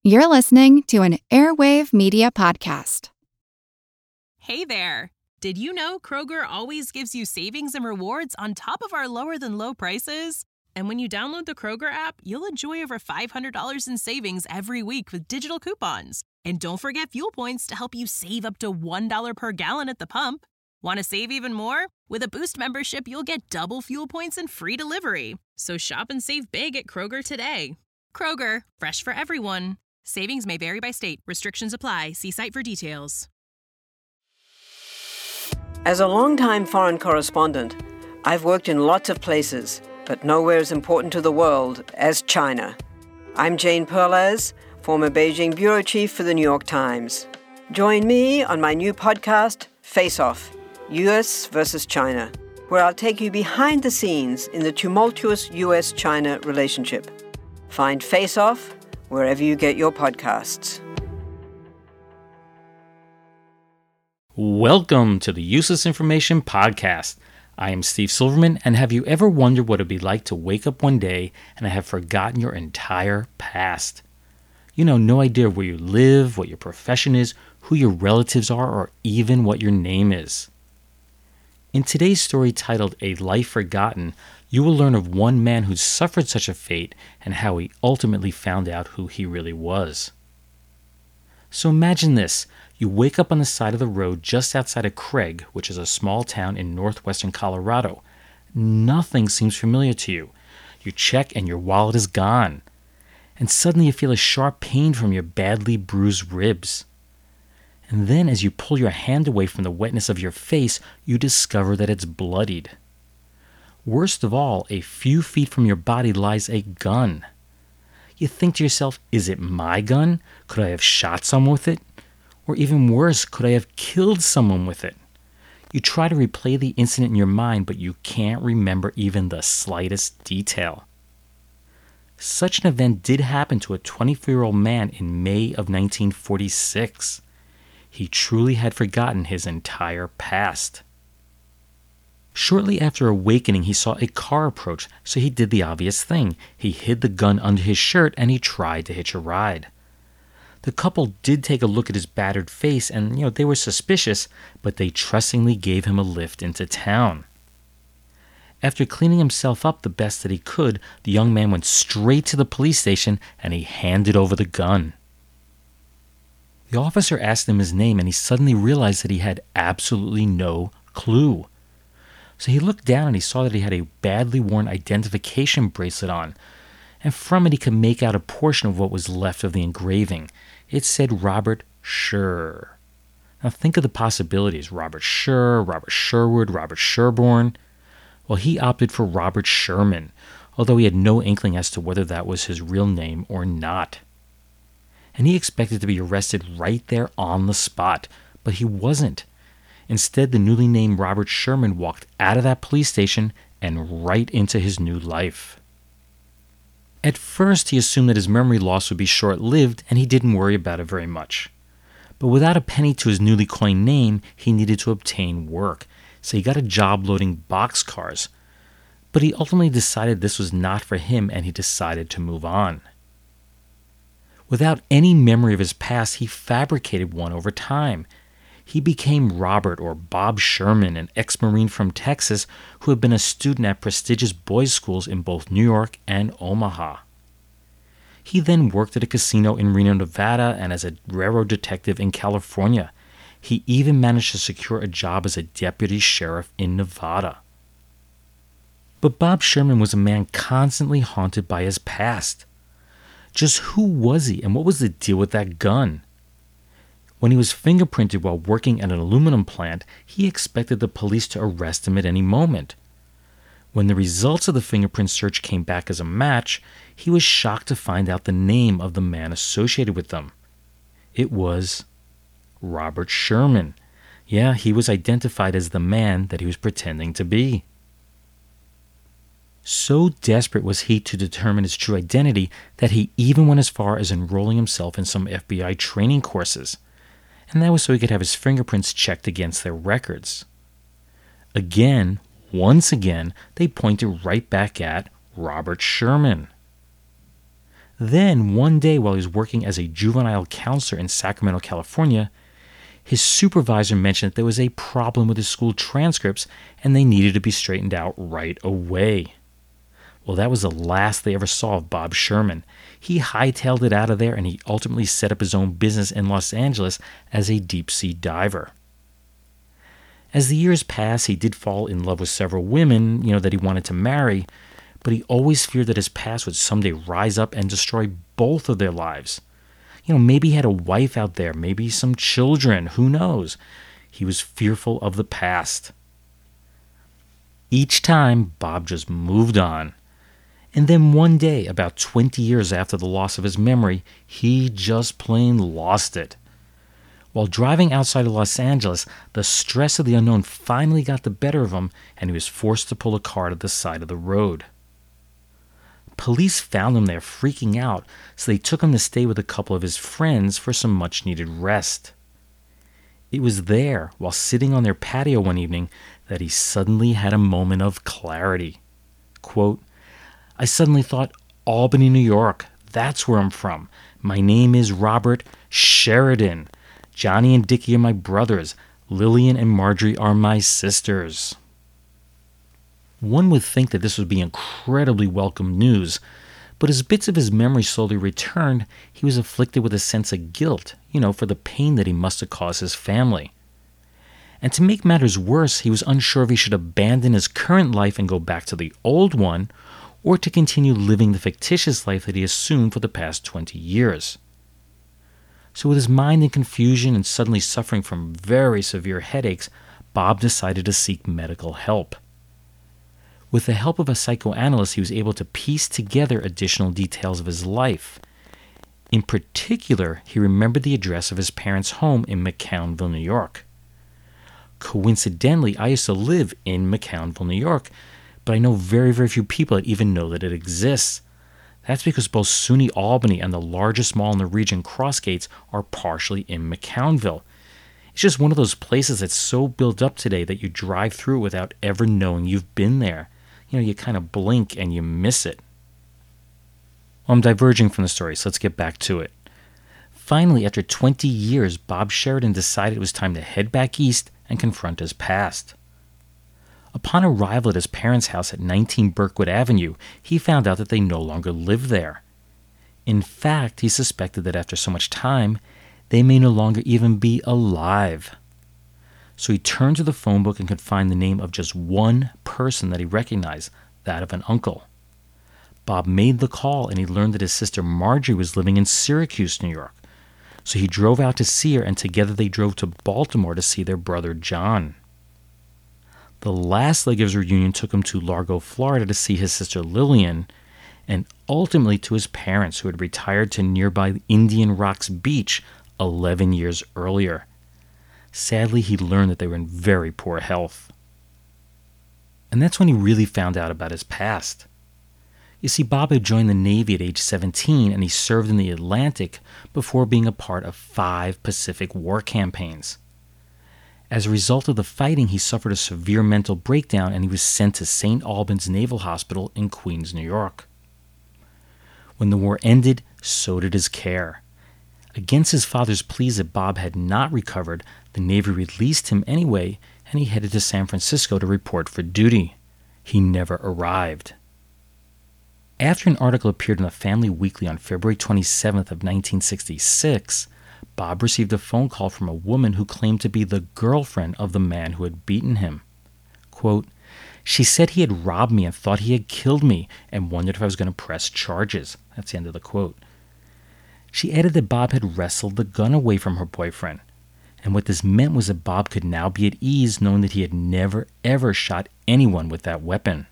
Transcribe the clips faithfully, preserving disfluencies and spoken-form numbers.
You're listening to an Airwave Media Podcast. Hey there! Did you know Kroger always gives you savings and rewards on top of our lower-than-low prices? And when you download the Kroger app, you'll enjoy over five hundred dollars in savings every week with digital coupons. And don't forget fuel points to help you save up to one dollar per gallon at the pump. Want to save even more? With a Boost membership, you'll get double fuel points and free delivery. So shop and save big at Kroger today. Kroger, fresh for everyone. Savings may vary by state. Restrictions apply. See site for details. As a longtime foreign correspondent, I've worked in lots of places, but nowhere as important to the world as China. I'm Jane Perlez, former Beijing bureau chief for the New York Times. Join me on my new podcast, Face Off, U S versus China, where I'll take you behind the scenes in the tumultuous U S China relationship. Find Face Off wherever you get your podcasts. Welcome to the Useless Information Podcast. I am Steve Silverman, and have you ever wondered what it'd be like to wake up one day and have forgotten your entire past? You know, no idea where you live, what your profession is, who your relatives are, or even what your name is. In today's story titled A Life Forgotten, you will learn of one man who suffered such a fate and how he ultimately found out who he really was. So imagine this. You wake up on the side of the road just outside of Craig, which is a small town in northwestern Colorado. Nothing seems familiar to you. You check and your wallet is gone. And suddenly you feel a sharp pain from your badly bruised ribs. And then as you pull your hand away from the wetness of your face, you discover that it's bloodied. Worst of all, a few feet from your body lies a gun. You think to yourself, is it my gun? Could I have shot someone with it? Or even worse, could I have killed someone with it? You try to replay the incident in your mind, but you can't remember even the slightest detail. Such an event did happen to a twenty-four-year-old man in May of nineteen forty-six. He truly had forgotten his entire past. Shortly after awakening, he saw a car approach, so he did the obvious thing. He hid the gun under his shirt and he tried to hitch a ride. The couple did take a look at his battered face and, you know, they were suspicious, but they trustingly gave him a lift into town. After cleaning himself up the best that he could, the young man went straight to the police station and he handed over the gun. The officer asked him his name and he suddenly realized that he had absolutely no clue. So he looked down and he saw that he had a badly worn identification bracelet on, and from it he could make out a portion of what was left of the engraving. It said Robert Scher. Now think of the possibilities. Robert Scher, Robert Sherwood, Robert Sherborne. Well, he opted for Robert Sherman, although he had no inkling as to whether that was his real name or not. And he expected to be arrested right there on the spot, but he wasn't. Instead, the newly named Robert Sherman walked out of that police station and right into his new life. At first, he assumed that his memory loss would be short-lived, and he didn't worry about it very much. But without a penny to his newly coined name, he needed to obtain work, so he got a job loading boxcars. But he ultimately decided this was not for him, and he decided to move on. Without any memory of his past, he fabricated one over time. He became Robert, or Bob Sherman, an ex-Marine from Texas who had been a student at prestigious boys' schools in both New York and Omaha. He then worked at a casino in Reno, Nevada, and as a railroad detective in California. He even managed to secure a job as a deputy sheriff in Nevada. But Bob Sherman was a man constantly haunted by his past. Just who was he, and what was the deal with that gun? When he was fingerprinted while working at an aluminum plant, he expected the police to arrest him at any moment. When the results of the fingerprint search came back as a match, he was shocked to find out the name of the man associated with them. It was Robert Sherman. Yeah, he was identified as the man that he was pretending to be. So desperate was he to determine his true identity that he even went as far as enrolling himself in some F B I training courses. And that was so he could have his fingerprints checked against their records. Again, once again, they pointed right back at Robert Sherman. Then, one day while he was working as a juvenile counselor in Sacramento, California, his supervisor mentioned that there was a problem with his school transcripts and they needed to be straightened out right away. Well, that was the last they ever saw of Bob Sherman. He hightailed it out of there and he ultimately set up his own business in Los Angeles as a deep-sea diver. As the years passed, he did fall in love with several women, you know, that he wanted to marry, but he always feared that his past would someday rise up and destroy both of their lives. You know, maybe he had a wife out there, maybe some children, who knows? He was fearful of the past. Each time, Bob just moved on. And then one day, about twenty years after the loss of his memory, he just plain lost it. While driving outside of Los Angeles, the stress of the unknown finally got the better of him, and he was forced to pull a car to the side of the road. Police found him there freaking out, so they took him to stay with a couple of his friends for some much-needed rest. It was there, while sitting on their patio one evening, that he suddenly had a moment of clarity. Quote, "I suddenly thought, Albany, New York, that's where I'm from. My name is Robert Sheridan. Johnny and Dickie are my brothers. Lillian and Marjorie are my sisters." One would think that this would be incredibly welcome news, but as bits of his memory slowly returned, he was afflicted with a sense of guilt, you know, for the pain that he must have caused his family. And to make matters worse, he was unsure if he should abandon his current life and go back to the old one, or to continue living the fictitious life that he assumed for the past twenty years. So with his mind in confusion and suddenly suffering from very severe headaches, Bob decided to seek medical help. With the help of a psychoanalyst, he was able to piece together additional details of his life. In particular, he remembered the address of his parents' home in McCownville, New York. Coincidentally, I used to live in McCownville, New York, but I know very, very few people that even know that it exists. That's because both SUNY Albany and the largest mall in the region, Crossgates, are partially in McCownville. It's just one of those places that's so built up today that you drive through without ever knowing you've been there. You know, you kind of blink and you miss it. Well, I'm diverging from the story, so let's get back to it. Finally, after twenty years, Bob Sheridan decided it was time to head back east and confront his past. Upon arrival at his parents' house at nineteen Berkwood Avenue, he found out that they no longer lived there. In fact, he suspected that after so much time, they may no longer even be alive. So he turned to the phone book and could find the name of just one person that he recognized, that of an uncle. Bob made the call and he learned that his sister Marjorie was living in Syracuse, New York. So he drove out to see her, and together they drove to Baltimore to see their brother John. The last leg of his reunion took him to Largo, Florida to see his sister Lillian, and ultimately to his parents who had retired to nearby Indian Rocks Beach eleven years earlier. Sadly, he learned that they were in very poor health. And that's when he really found out about his past. You see, Bob had joined the Navy at age seventeen, and he served in the Atlantic before being a part of five Pacific War campaigns. As a result of the fighting, he suffered a severe mental breakdown and he was sent to Saint Albans Naval Hospital in Queens, New York. When the war ended, so did his care. Against his father's pleas that Bob had not recovered, the Navy released him anyway, and he headed to San Francisco to report for duty. He never arrived. After an article appeared in the Family Weekly on February twenty-seventh of nineteen sixty-six, Bob received a phone call from a woman who claimed to be the girlfriend of the man who had beaten him. Quote, "She said he had robbed me and thought he had killed me and wondered if I was going to press charges." That's the end of the quote. She added that Bob had wrestled the gun away from her boyfriend, and what this meant was that Bob could now be at ease knowing that he had never ever shot anyone with that weapon.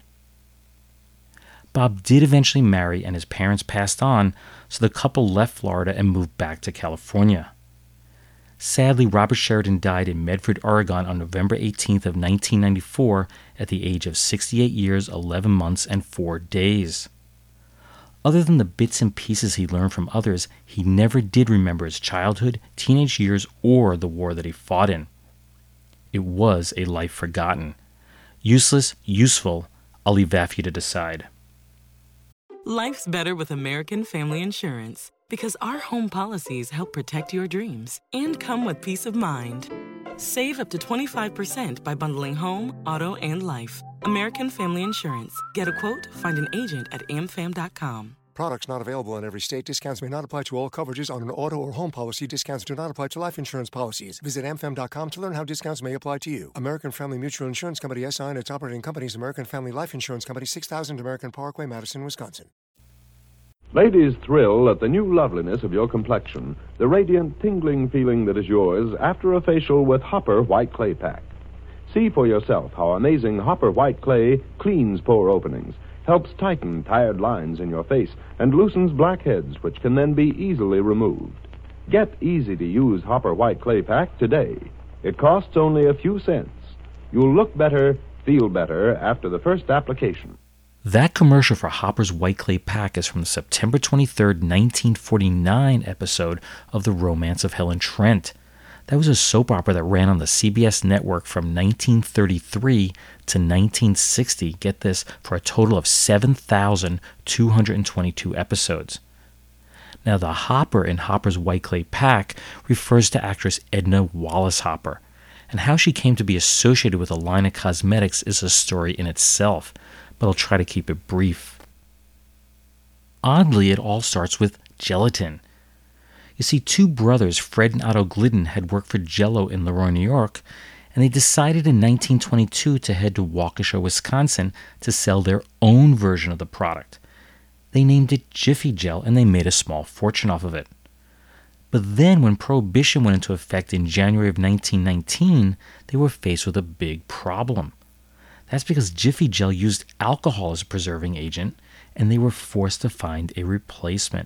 Bob did eventually marry, and his parents passed on, so the couple left Florida and moved back to California. Sadly, Robert Sheridan died in Medford, Oregon on November eighteenth of nineteen ninety-four at the age of sixty-eight years, eleven months, and four days. Other than the bits and pieces he learned from others, he never did remember his childhood, teenage years, or the war that he fought in. It was a life forgotten. Useless, useful, I'll leave that for you to decide. Life's better with American Family Insurance because our home policies help protect your dreams and come with peace of mind. Save up to twenty-five percent by bundling home, auto, and life. American Family Insurance. Get a quote, find an agent at a m fam dot com. Products not available in every state. Discounts may not apply to all coverages on an auto or home policy. Discounts do not apply to life insurance policies. Visit a m fam dot com to learn how discounts may apply to you. American Family Mutual Insurance Company, S I and its operating companies, American Family Life Insurance Company, six thousand American Parkway, Madison, Wisconsin. Ladies thrill at the new loveliness of your complexion, the radiant, tingling feeling that is yours after a facial with Hopper White Clay Pack. See for yourself how amazing Hopper White Clay cleans pore openings, helps tighten tired lines in your face, and loosens blackheads, which can then be easily removed. Get easy-to-use Hopper White Clay Pack today. It costs only a few cents. You'll look better, feel better after the first application. That commercial for Hopper's White Clay Pack is from the September twenty-third, nineteen forty-nine episode of The Romance of Helen Trent. That was a soap opera that ran on the C B S network from nineteen thirty-three to nineteen sixty, get this, for a total of seven thousand two hundred twenty-two episodes. Now, the Hopper in Hopper's White Clay Pack refers to actress Edna Wallace Hopper, and how she came to be associated with a line of cosmetics is a story in itself, but I'll try to keep it brief. Oddly, it all starts with gelatin. You see, two brothers, Fred and Otto Glidden, had worked for Jell-O in Leroy, New York, and they decided in nineteen twenty-two to head to Waukesha, Wisconsin to sell their own version of the product. They named it Jiffy Jell, and they made a small fortune off of it. But then, when Prohibition went into effect in January of nineteen nineteen, they were faced with a big problem. That's because Jiffy Jell used alcohol as a preserving agent, and they were forced to find a replacement.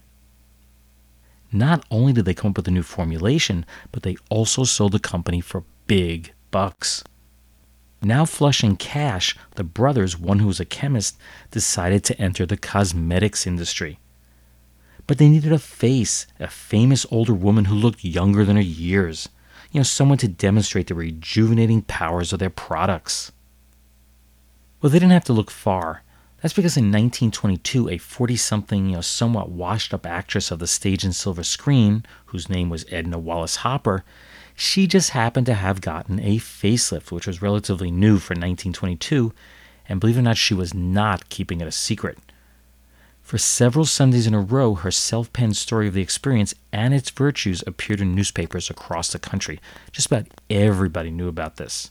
Not only did they come up with a new formulation, but they also sold the company for big bucks. Now flush in cash, the brothers, one who was a chemist, decided to enter the cosmetics industry. But they needed a face, a famous older woman who looked younger than her years. You know, someone to demonstrate the rejuvenating powers of their products. Well, they didn't have to look far. That's because in nineteen twenty-two, a forty-something, you know, somewhat washed-up actress of the stage and silver screen, whose name was Edna Wallace Hopper, she just happened to have gotten a facelift, which was relatively new for nineteen twenty-two, and believe it or not, she was not keeping it a secret. For several Sundays in a row, her self-penned story of the experience and its virtues appeared in newspapers across the country. Just about everybody knew about this.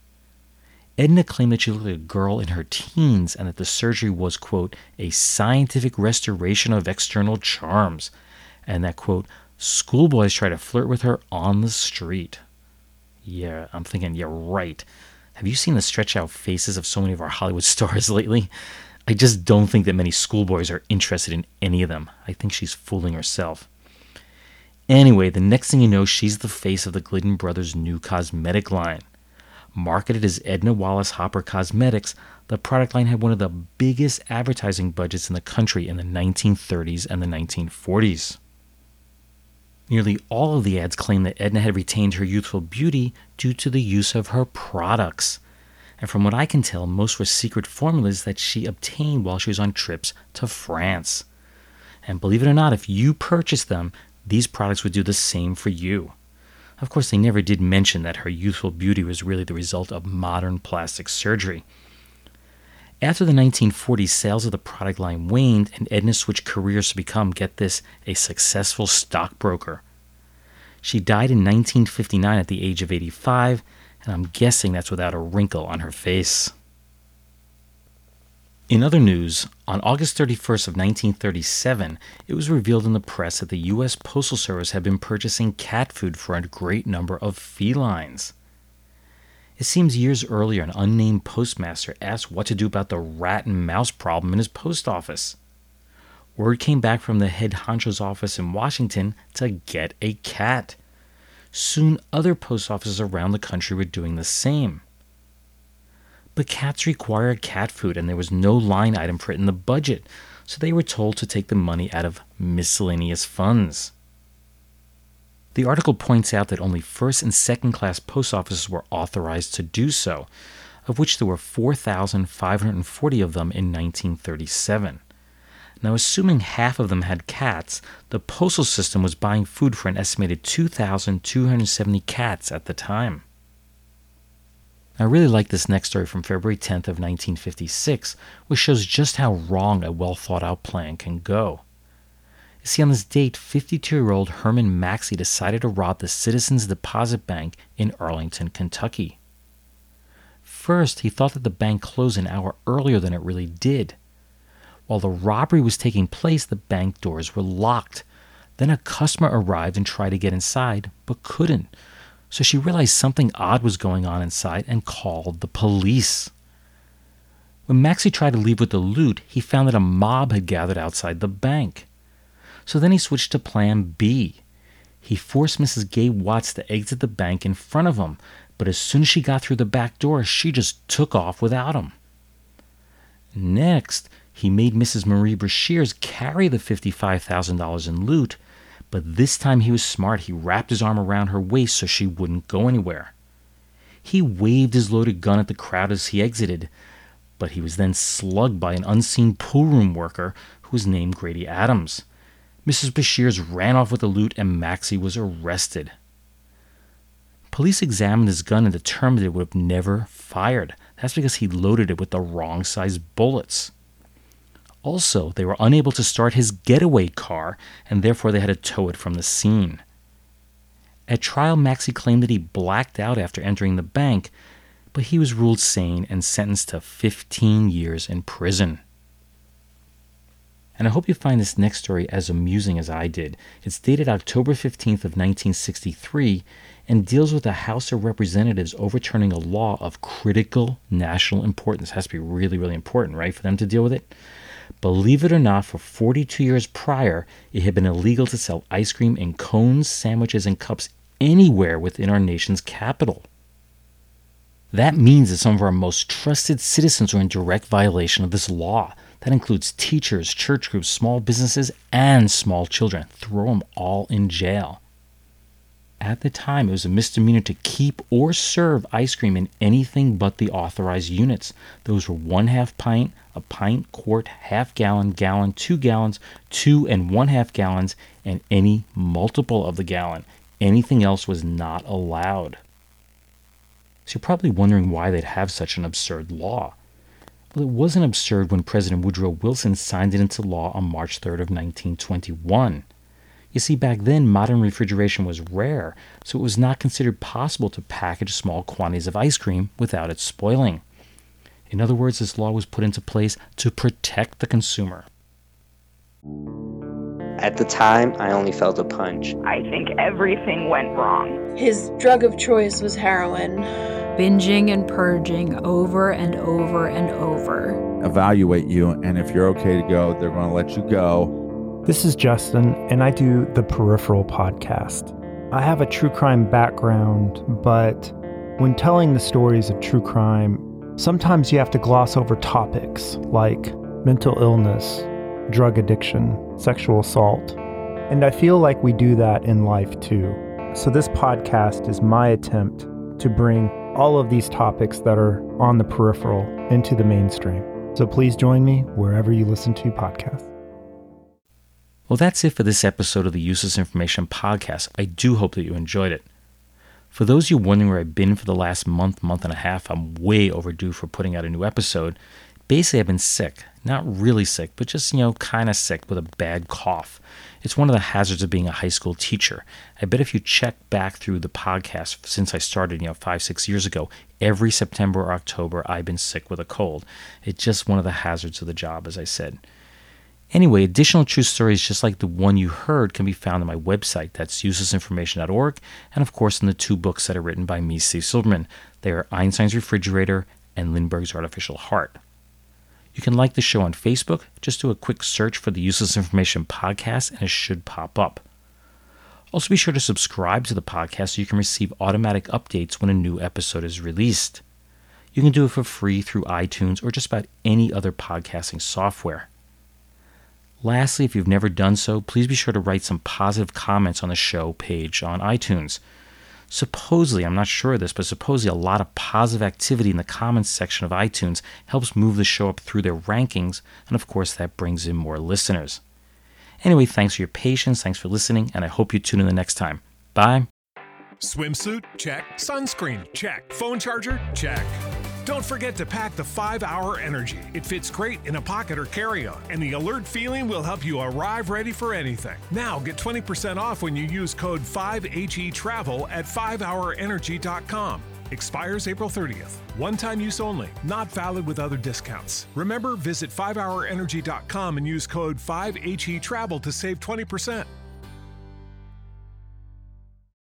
Edna claimed that she looked like a girl in her teens and that the surgery was, quote, a scientific restoration of external charms, and that, quote, schoolboys try to flirt with her on the street. Yeah, I'm thinking, yeah, right. Have you seen the stretch-out faces of so many of our Hollywood stars lately? I just don't think that many schoolboys are interested in any of them. I think she's fooling herself. Anyway, the next thing you know, she's the face of the Glidden brothers' new cosmetic line. Marketed as Edna Wallace Hopper Cosmetics, the product line had one of the biggest advertising budgets in the country in the nineteen thirties and the nineteen forties. Nearly all of the ads claimed that Edna had retained her youthful beauty due to the use of her products. And from what I can tell, most were secret formulas that she obtained while she was on trips to France. And believe it or not, if you purchased them, these products would do the same for you. Of course, they never did mention that her youthful beauty was really the result of modern plastic surgery. After the nineteen forties, sales of the product line waned, and Edna switched careers to become, get this, a successful stockbroker. She died in nineteen fifty-nine at the age of eighty-five, and I'm guessing that's without a wrinkle on her face. In other news, on August thirty-first of nineteen thirty-seven, it was revealed in the press that the U S Postal Service had been purchasing cat food for a great number of felines. It seems years earlier, an unnamed postmaster asked what to do about the rat and mouse problem in his post office. Word came back from the head honcho's office in Washington to get a cat. Soon, other post offices around the country were doing the same. But cats require cat food, and there was no line item for it in the budget, so they were told to take the money out of miscellaneous funds. The article points out that only first and second class post offices were authorized to do so, of which there were four thousand five hundred forty of them in nineteen thirty-seven. Now, assuming half of them had cats, the postal system was buying food for an estimated two thousand two hundred seventy cats at the time. I really like this next story from February tenth of nineteen fifty-six, which shows just how wrong a well-thought-out plan can go. You see, on this date, fifty-two-year-old Herman Maxey decided to rob the Citizens Deposit Bank in Arlington, Kentucky. First, he thought that the bank closed an hour earlier than it really did. While the robbery was taking place, the bank doors were locked. Then a customer arrived and tried to get inside, but couldn't. So she realized something odd was going on inside and called the police. When Maxey tried to leave with the loot, he found that a mob had gathered outside the bank. So then he switched to plan B. He forced Missus Gay Watts to exit the bank in front of him, but as soon as she got through the back door, she just took off without him. Next, he made Missus Marie Brashears carry the fifty-five thousand dollars in loot, but this time he was smart. He wrapped his arm around her waist so she wouldn't go anywhere. He waved his loaded gun at the crowd as he exited, but he was then slugged by an unseen pool room worker who was named Grady Adams. Missus Brashears ran off with the loot and Maxey was arrested. Police examined his gun and determined it would have never fired. That's because he loaded it with the wrong size bullets. Also, they were unable to start his getaway car, and therefore they had to tow it from the scene. At trial, Maxey claimed that he blacked out after entering the bank, but he was ruled sane and sentenced to fifteen years in prison. And I hope you find this next story as amusing as I did. It's dated October fifteenth of nineteen sixty-three and deals with the House of Representatives overturning a law of critical national importance. It has to be really, really important, right, for them to deal with it? Believe it or not, for forty-two years prior, it had been illegal to sell ice cream in cones, sandwiches, and cups anywhere within our nation's capital. That means that some of our most trusted citizens are in direct violation of this law. That includes teachers, church groups, small businesses, and small children. Throw them all in jail. At the time, it was a misdemeanor to keep or serve ice cream in anything but the authorized units. Those were one half pint, a pint, quart, half gallon, gallon, two gallons, two and one half gallons, and any multiple of the gallon. Anything else was not allowed. So you're probably wondering why they'd have such an absurd law. Well, it wasn't absurd when President Woodrow Wilson signed it into law on March third of nineteen twenty-one. You see, back then, modern refrigeration was rare, so it was not considered possible to package small quantities of ice cream without it spoiling. In other words, this law was put into place to protect the consumer. At the time, I only felt a punch. I think everything went wrong. His drug of choice was heroin. Binging and purging over and over and over. Evaluate you, and if you're okay to go, they're going to let you go. This is Justin, and I do the Peripheral podcast. I have a true crime background, but when telling the stories of true crime, sometimes you have to gloss over topics like mental illness, drug addiction, sexual assault, and I feel like we do that in life too. So this podcast is my attempt to bring all of these topics that are on the peripheral into the mainstream. So please join me wherever you listen to podcasts. Well, that's it for this episode of the Useless Information Podcast. I do hope that you enjoyed it. For those of you wondering where I've been for the last month, month and a half, I'm way overdue for putting out a new episode. Basically, I've been sick. Not really sick, but just, you know, kind of sick with a bad cough. It's one of the hazards of being a high school teacher. I bet if you check back through the podcast since I started, you know, five, six years ago, every September or October, I've been sick with a cold. It's just one of the hazards of the job, as I said. Anyway, additional true stories just like the one you heard can be found on my website. That's useless information dot org, and of course in the two books that are written by me, Steve Silverman. They are Einstein's Refrigerator and Lindbergh's Artificial Heart. You can like the show on Facebook. Just do a quick search for the Useless Information Podcast and it should pop up. Also be sure to subscribe to the podcast so you can receive automatic updates when a new episode is released. You can do it for free through iTunes or just about any other podcasting software. Lastly, if you've never done so, please be sure to write some positive comments on the show page on iTunes. Supposedly, I'm not sure of this, but supposedly a lot of positive activity in the comments section of iTunes helps move the show up through their rankings, and of course that brings in more listeners. Anyway, thanks for your patience, thanks for listening, and I hope you tune in the next time. Bye. Swimsuit? Check. Sunscreen? Check. Phone charger? Check. Don't forget to pack the five hour Energy. It fits great in a pocket or carry-on, and the alert feeling will help you arrive ready for anything. Now get twenty percent off when you use code five H E travel at five hour energy dot com. Expires April thirtieth. One-time use only. Not valid with other discounts. Remember, visit five hour energy dot com and use code five H E travel to save twenty percent.